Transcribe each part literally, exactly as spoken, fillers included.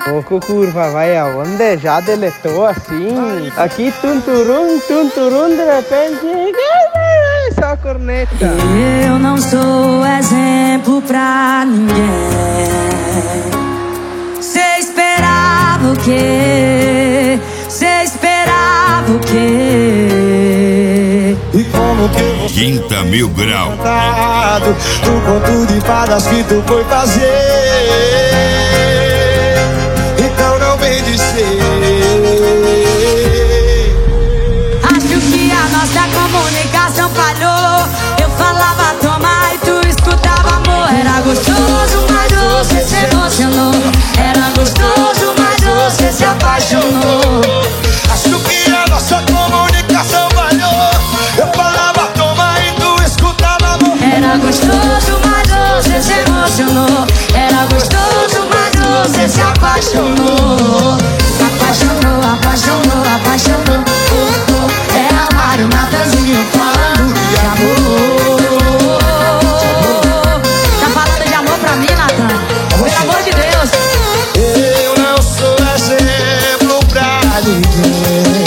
Pouco curva, vai aonde? Já deletou assim? Aqui tunturum, tunturum, de repente... Só corneta. Eu não sou exemplo pra ninguém. Cê esperava o quê? Cê esperava o quê? E como que você Quinta Mil Grau do conto de fadas que tu foi fazer? Então não vem dizer. Acho que a nossa comunicação falhou. Eu falava toma e tu escutava amor. Era gostoso, mas você se emocionou. Era gostoso, mas você se apaixonou. Acho que a nossa comunicação falhou. Eu falava toma e tu escutava amor. Era gostoso, mas você se emocionou. Era gostoso, mas você se apaixonou. Apaixonou, apaixonou, apaixonou. Oh, oh. É amar o Natanzinho falando de amor. Tá falando de amor pra mim, Natan? Pelo amor de Deus. Eu não sou exemplo pra ninguém.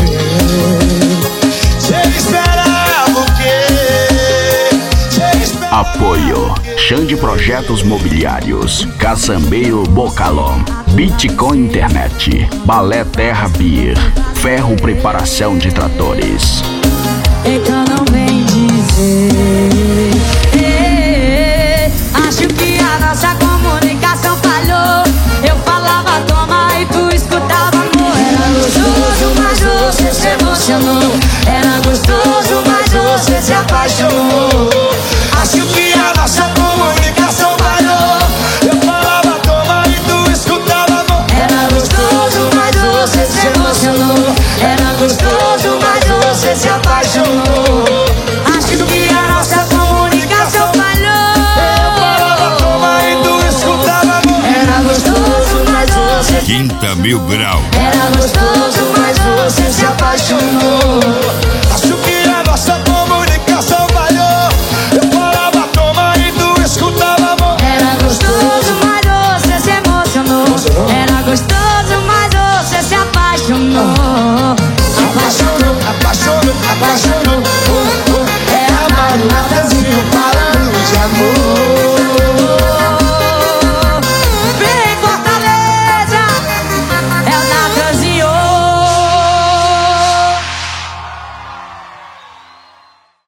Cê esperava o quê? Cê esperava Apoio Xande Projetos Mobiliários, Caçambeiro Bocalão, Bitcoin Internet, Balé Terra Beer, Ferro Preparação de Tratores. Então não vem dizer. eh, Acho que a nossa comunicação falhou. Eu falava toma e tu escutava amor. Era gostoso, mas você se emocionou. Era gostoso, mas você se apaixonou. Acho que a nossa comunicação falhou. Eu falava toma e tu escutava amor. Era gostoso, mas você se emocionou. Era gostoso, mas você se apaixonou. Acho que a nossa comunicação falhou. Eu falava toma e tu escutava amor. Era gostoso, mas você Quinta Mil Grau. Era gostoso, mas você se apaixonou.